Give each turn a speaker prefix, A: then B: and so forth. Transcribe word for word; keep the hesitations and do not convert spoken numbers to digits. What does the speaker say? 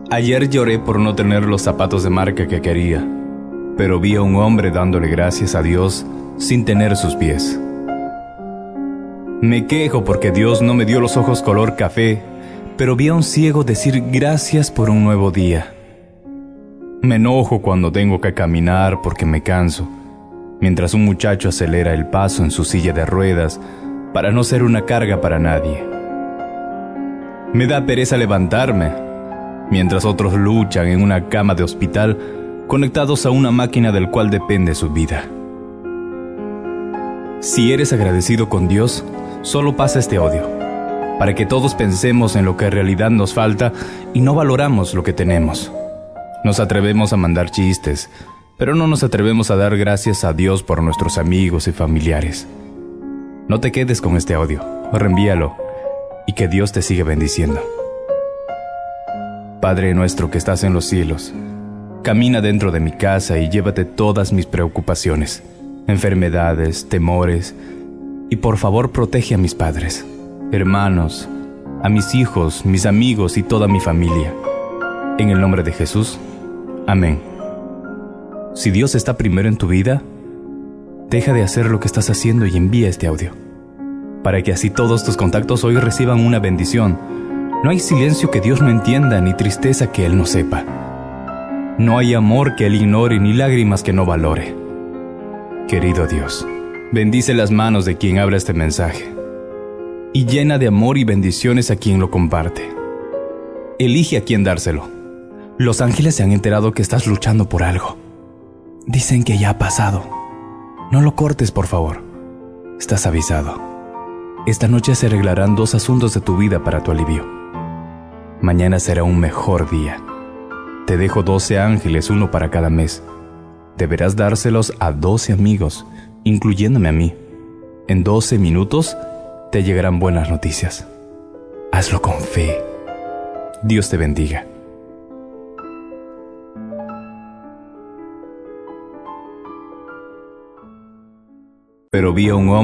A: Ayer lloré por no tener los zapatos de marca que quería, pero vi a un hombre dándole gracias a Dios sin tener sus pies. Me quejo porque Dios no me dio los ojos color café, pero vi a un ciego decir gracias por un nuevo día. Me enojo cuando tengo que caminar porque me canso, mientras un muchacho acelera el paso en su silla de ruedas para no ser una carga para nadie. Me da pereza levantarme, mientras otros luchan en una cama de hospital conectados a una máquina del cual depende su vida. Si eres agradecido con Dios, solo pasa este audio, para que todos pensemos en lo que en realidad nos falta y no valoramos lo que tenemos. Nos atrevemos a mandar chistes, pero no nos atrevemos a dar gracias a Dios por nuestros amigos y familiares. No te quedes con este audio, reenvíalo, y que Dios te siga bendiciendo. Padre nuestro que estás en los cielos, camina dentro de mi casa y llévate todas mis preocupaciones, enfermedades, temores, y por favor protege a mis padres, hermanos, a mis hijos, mis amigos y toda mi familia. En el nombre de Jesús, amén. Si Dios está primero en tu vida, deja de hacer lo que estás haciendo y envía este audio, para que así todos tus contactos hoy reciban una bendición. No hay silencio que Dios no entienda, ni tristeza que Él no sepa. No hay amor que Él ignore, ni lágrimas que no valore. Querido Dios, bendice las manos de quien habla este mensaje y llena de amor y bendiciones a quien lo comparte. Elige a quien dárselo. Los ángeles se han enterado que estás luchando por algo. Dicen que ya ha pasado. No lo cortes, por favor. Estás avisado. Esta noche se arreglarán dos asuntos de tu vida para tu alivio. Mañana será un mejor día. Te dejo doce ángeles, uno para cada mes. Deberás dárselos a doce amigos, incluyéndome a mí. En doce minutos te llegarán buenas noticias. Hazlo con fe. Dios te bendiga. Pero vi a un hombre